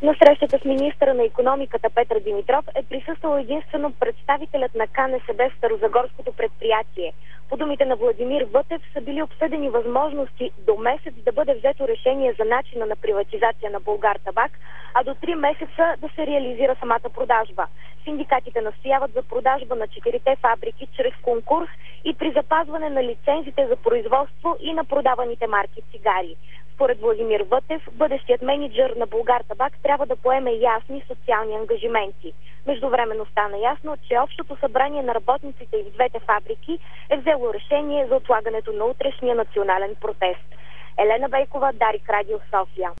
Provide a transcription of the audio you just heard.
На срещата с министъра на икономиката Петър Димитров е присъствал единствено представителят на КНСБ в Старозагорското предприятие. По думите на Владимир Вътев са били обсъдени възможности до месец да бъде взето решение за начина на приватизация на Булгартабак, а до 3 месеца да се реализира самата продажба. Синдикатите настояват за продажба на 4 фабрики чрез конкурс и при запазване на лицензите за производство и на продаваните марки цигари. Според Владимир Вътев, бъдещият мениджър на Булгартабак трябва да поеме ясни социални ангажименти. Междувременно стана ясно, че Общото събрание на работниците и в двете фабрики е взело решение за отлагането на утрешния национален протест. Елена Бейкова, Дарик Радио, София.